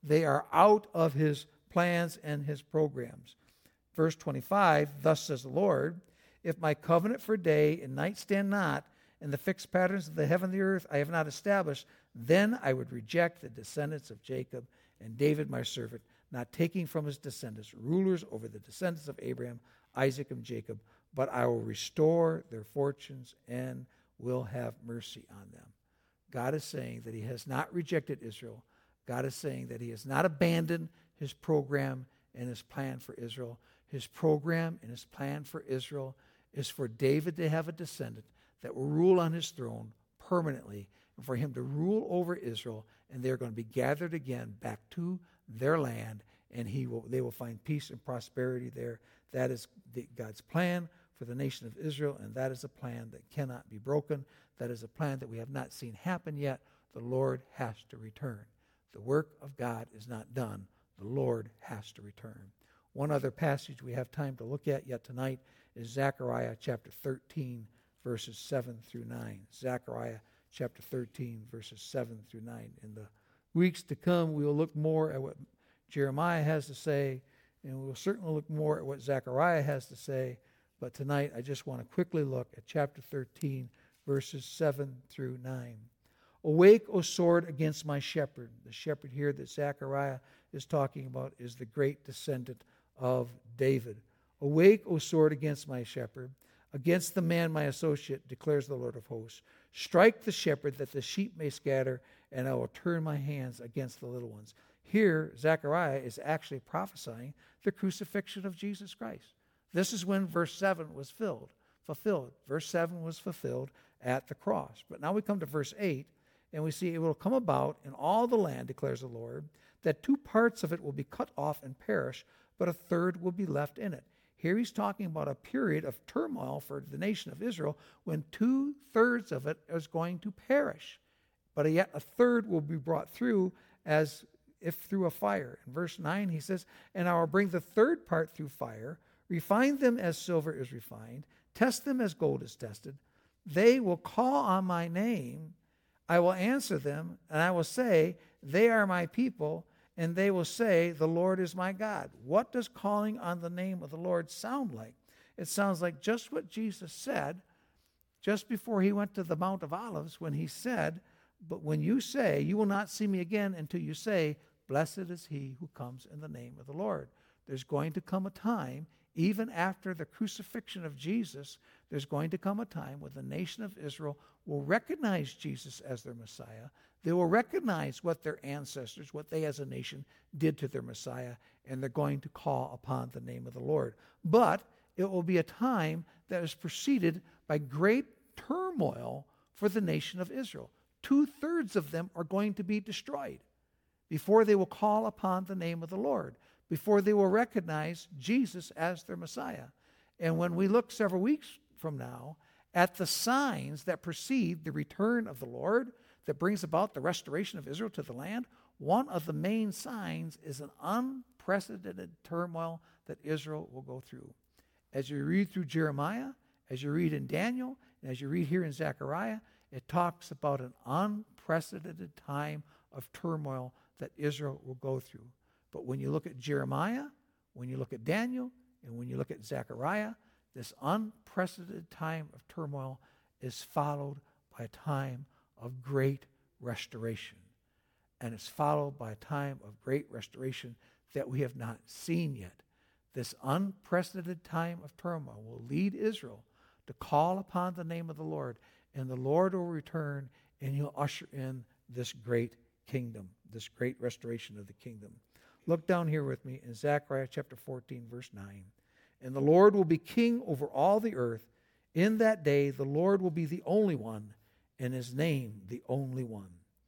They are out of his plans and his programs. Verse twenty-five, thus says the Lord, if my covenant for day and night stand not, and the fixed patterns of the heaven and the earth I have not established, then I would reject the descendants of Jacob and David my servant, not taking from his descendants rulers over the descendants of Abraham, Isaac, and Jacob, but I will restore their fortunes and will have mercy on them. God is saying that he has not rejected Israel. God is saying that he has not abandoned his program and his plan for Israel. His program and his plan for Israel is for David to have a descendant that will rule on his throne permanently, and for him to rule over Israel, and they're going to be gathered again back to their land, and he will, they will find peace and prosperity there. That is the, God's plan for the nation of Israel, and that is a plan that cannot be broken. That is a plan that we have not seen happen yet. The Lord has to return. The work of God is not done. The Lord has to return. One other passage we have time to look at yet tonight is Zechariah chapter thirteen, verses seven through nine. Zechariah chapter thirteen, verses seven through nine. In the weeks to come, we will look more at what Jeremiah has to say, and we will certainly look more at what Zechariah has to say. But tonight, I just want to quickly look at chapter thirteen, verses seven through nine. Awake, O sword, against my shepherd. The shepherd here that Zechariah is talking about is the great descendant of David. Awake, O sword, against my shepherd, against the man my associate, declares the Lord of hosts. Strike the shepherd that the sheep may scatter, and I will turn my hands against the little ones. Here, Zechariah is actually prophesying the crucifixion of Jesus Christ. This is when verse seven was filled, fulfilled. Verse seven was fulfilled at the cross. But now we come to verse eight, and we see it will come about in all the land, declares the Lord, that two parts of it will be cut off and perish, but a third will be left in it. Here he's talking about a period of turmoil for the nation of Israel when two-thirds of it is going to perish. But yet a third will be brought through as if through a fire. In verse nine he says, and I will bring the third part through fire, refine them as silver is refined, test them as gold is tested. They will call on my name, I will answer them, and I will say, they are my people, and they will say, the Lord is my God. What does calling on the name of the Lord sound like? It sounds like just what Jesus said just before he went to the Mount of Olives when he said, but when you say, you will not see me again until you say, blessed is he who comes in the name of the Lord. There's going to come a time, even after the crucifixion of Jesus, there's going to come a time when the nation of Israel will recognize Jesus as their Messiah. They will recognize what their ancestors, what they as a nation did to their Messiah, and they're going to call upon the name of the Lord. But it will be a time that is preceded by great turmoil for the nation of Israel. Two-thirds of them are going to be destroyed before they will call upon the name of the Lord, before they will recognize Jesus as their Messiah. And when we look several weeks from now at the signs that precede the return of the Lord, that brings about the restoration of Israel to the land, one of the main signs is an unprecedented turmoil that Israel will go through. As you read through Jeremiah, as you read in Daniel, and as you read here in Zechariah, it talks about an unprecedented time of turmoil that Israel will go through. But when you look at Jeremiah, when you look at Daniel, and when you look at Zechariah, this unprecedented time of turmoil is followed by a time of great restoration. And it's followed by a time of great restoration that we have not seen yet. This unprecedented time of turmoil will lead Israel to call upon the name of the Lord, and the Lord will return, and he'll usher in this great kingdom, this great restoration of the kingdom. Look down here with me in Zechariah chapter fourteen, verse nine. And the Lord will be king over all the earth. In that day, the Lord will be the only one, and his name the only one.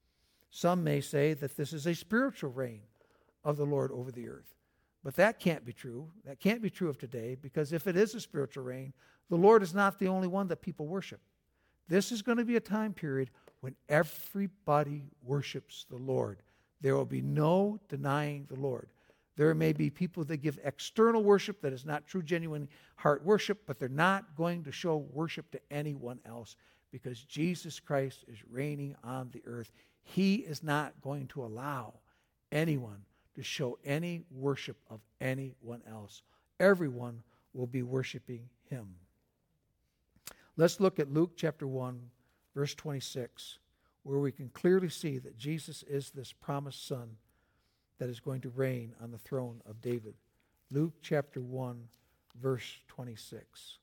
Some may say that this is a spiritual reign of the Lord over the earth. But that can't be true. That can't be true of today, because if it is a spiritual reign, the Lord is not the only one that people worship. This is going to be a time period when everybody worships the Lord. There will be no denying the Lord. There may be people that give external worship that is not true, genuine heart worship, but they're not going to show worship to anyone else because Jesus Christ is reigning on the earth. He is not going to allow anyone to show any worship of anyone else. Everyone will be worshiping him. Let's look at Luke chapter one, verse twenty-six, where we can clearly see that Jesus is this promised son that is going to reign on the throne of David. Luke chapter one, verse twenty-six.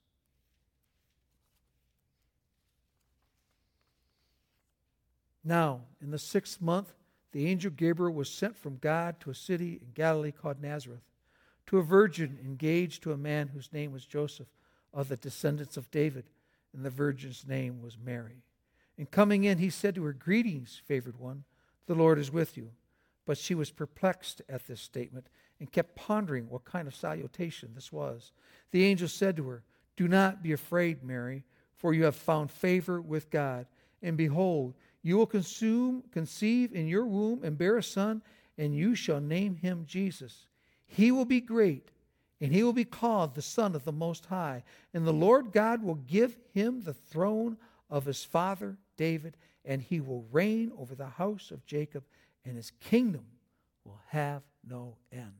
Now, in the sixth month, the angel Gabriel was sent from God to a city in Galilee called Nazareth, to a virgin engaged to a man whose name was Joseph, of the descendants of David, and the virgin's name was Mary. And coming in, he said to her, "Greetings, favored one, the Lord is with you." But she was perplexed at this statement and kept pondering what kind of salutation this was. The angel said to her, "Do not be afraid, Mary, for you have found favor with God. And behold, you will consume, conceive in your womb and bear a son, and you shall name him Jesus. He will be great, and he will be called the Son of the Most High. And the Lord God will give him the throne of his father David, and he will reign over the house of Jacob, and his kingdom will have no end."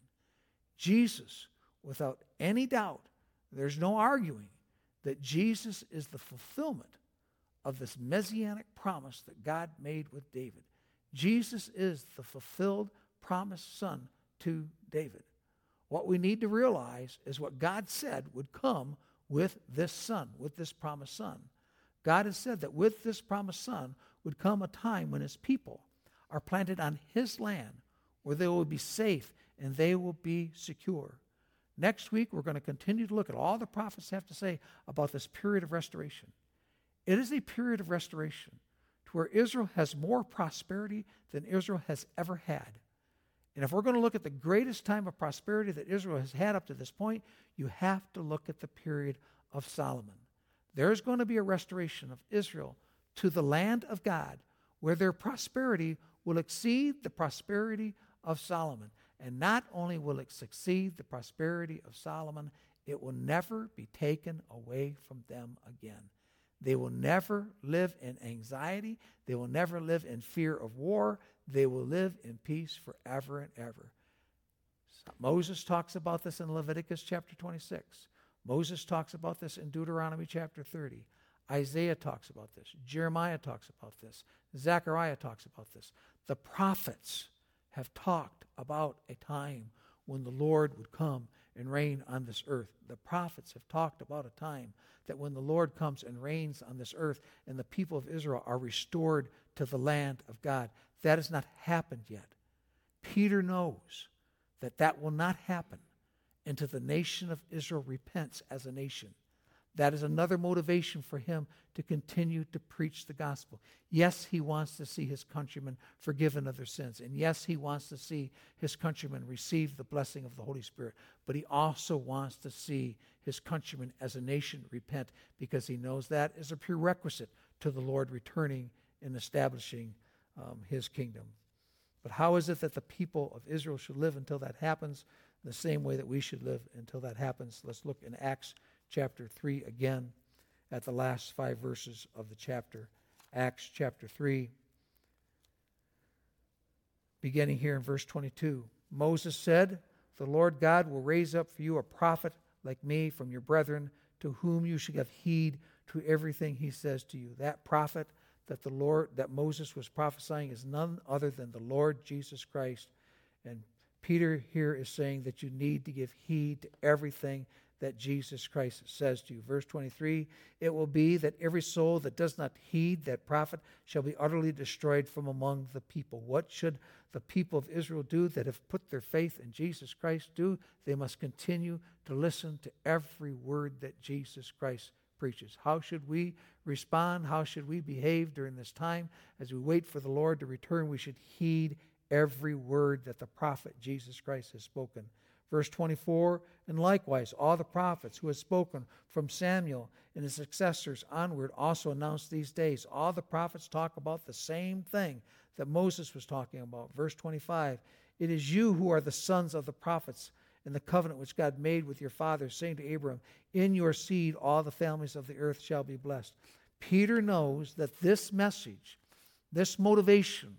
Jesus, without any doubt, there's no arguing that Jesus is the fulfillment of this messianic promise that God made with David. Jesus is the fulfilled promised son to David. What we need to realize is what God said would come with this son, with this promised son. God has said that with this promised son would come a time when his people are planted on his land where they will be safe and they will be secure. Next week, we're going to continue to look at all the prophets have to say about this period of restoration. It is a period of restoration to where Israel has more prosperity than Israel has ever had. And if we're going to look at the greatest time of prosperity that Israel has had up to this point, you have to look at the period of Solomon. There's going to be a restoration of Israel to the land of God where their prosperity will exceed the prosperity of Solomon. And not only will it succeed the prosperity of Solomon, it will never be taken away from them again. They will never live in anxiety. They will never live in fear of war. They will live in peace forever and ever. Moses talks about this in Leviticus chapter twenty-six. Moses talks about this in Deuteronomy chapter thirty. Isaiah talks about this. Jeremiah talks about this. Zechariah talks about this. The prophets have talked about a time when the Lord would come and reign on this earth. The prophets have talked about a time that when the Lord comes and reigns on this earth and the people of Israel are restored to the land of God. That has not happened yet. Peter knows that that will not happen until the nation of Israel repents as a nation. That is another motivation for him to continue to preach the gospel. Yes, he wants to see his countrymen forgiven of their sins. And yes, he wants to see his countrymen receive the blessing of the Holy Spirit. But he also wants to see his countrymen as a nation repent, because he knows that is a prerequisite to the Lord returning and establishing um, his kingdom. But how is it that the people of Israel should live until that happens? The same way that we should live until that happens. Let's look in Acts chapter three again at the last five verses of the chapter. Acts chapter three, beginning here in verse twenty-two. Moses said, "The Lord God will raise up for you a prophet like me from your brethren, to whom you should give heed to everything he says to you." That prophet that the Lord, that Moses was prophesying, is none other than the Lord Jesus Christ. And Peter here is saying that you need to give heed to everything that Jesus Christ says to you. Verse twenty-three, "It will be that every soul that does not heed that prophet shall be utterly destroyed from among the people." What should the people of Israel do that have put their faith in Jesus Christ do? They must continue to listen to every word that Jesus Christ preaches. How should we respond? How should we behave during this time? As we wait for the Lord to return, we should heed every word that the prophet Jesus Christ has spoken. Verse twenty-four, "And likewise all the prophets who have spoken from Samuel and his successors onward also announced these days." All the prophets talk about the same thing that Moses was talking about. Verse twenty-five, "It is you who are the sons of the prophets in the covenant which God made with your fathers, saying to Abraham, 'In your seed all the families of the earth shall be blessed.'" Peter knows that this message, this motivation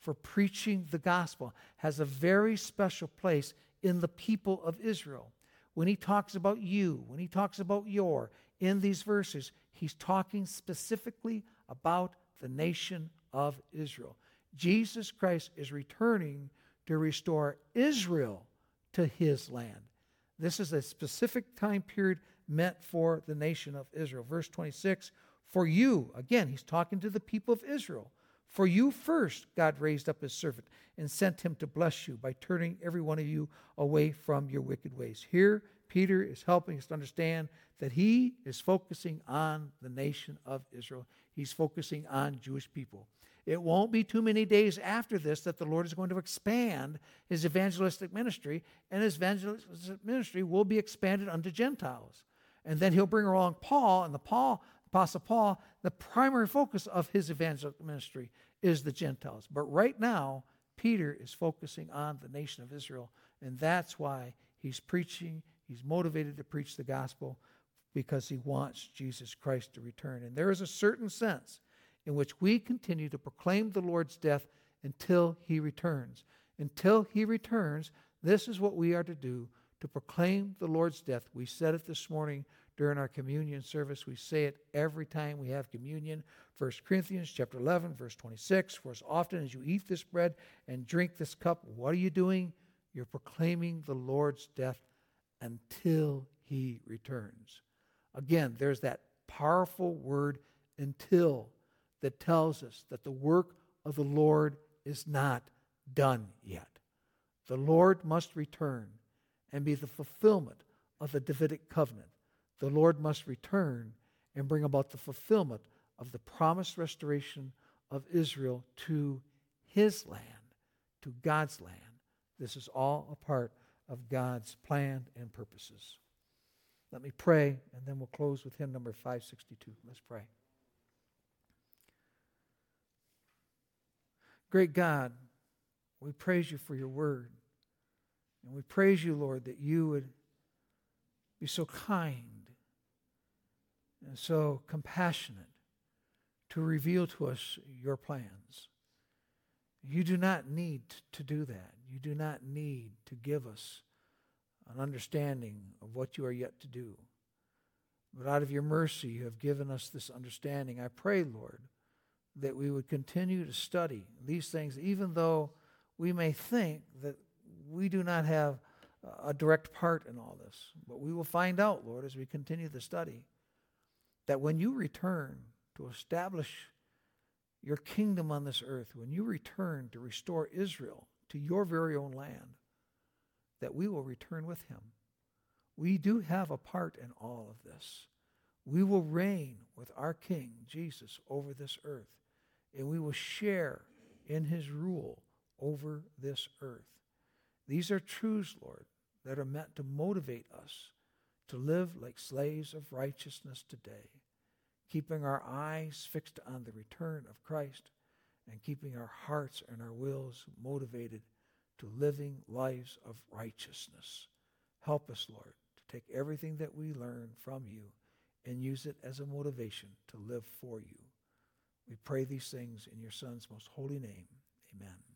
for preaching the gospel, has a very special place in the people of Israel. When he talks about you, when he talks about your, in these verses, he's talking specifically about the nation of Israel. Jesus Christ is returning to restore Israel to his land. This is a specific time period meant for the nation of Israel. Verse twenty-six, for you, again, he's talking to the people of Israel. For you first, God raised up his servant and sent him to bless you by turning every one of you away from your wicked ways. Here, Peter is helping us to understand that he is focusing on the nation of Israel. He's focusing on Jewish people. It won't be too many days after this that the Lord is going to expand his evangelistic ministry, and his evangelistic ministry will be expanded unto Gentiles. And then he'll bring along Paul, and the Paul, Apostle Paul, the primary focus of his evangelistic ministry is the Gentiles. But right now, Peter is focusing on the nation of Israel, and that's why he's preaching, he's motivated to preach the gospel, because he wants Jesus Christ to return. And there is a certain sense in which we continue to proclaim the Lord's death until he returns. Until he returns, this is what we are to do, to proclaim the Lord's death. We said it this morning during our communion service. We say it every time we have communion. First Corinthians chapter eleven, verse twenty-six, for as often as you eat this bread and drink this cup, what are you doing? You're proclaiming the Lord's death until he returns. Again, there's that powerful word, until, that tells us that the work of the Lord is not done yet. The Lord must return and be the fulfillment of the Davidic covenant. The Lord must return and bring about the fulfillment of the promised restoration of Israel to his land, to God's land. This is all a part of God's plan and purposes. Let me pray, and then we'll close with hymn number five sixty-two. Let's pray. Great God, we praise you for your word. And we praise you, Lord, that you would be so kind and so compassionate to reveal to us your plans. You do not need to do that. You do not need to give us an understanding of what you are yet to do. But out of your mercy, you have given us this understanding. I pray, Lord, that we would continue to study these things, even though we may think that we do not have a direct part in all this. But we will find out, Lord, as we continue the study, that when you return to establish your kingdom on this earth, when you return to restore Israel to your very own land, that we will return with him. We do have a part in all of this. We will reign with our King, Jesus, over this earth, and we will share in his rule over this earth. These are truths, Lord, that are meant to motivate us to live like slaves of righteousness today, keeping our eyes fixed on the return of Christ and keeping our hearts and our wills motivated to living lives of righteousness. Help us, Lord, to take everything that we learn from you and use it as a motivation to live for you. We pray these things in your Son's most holy name. Amen.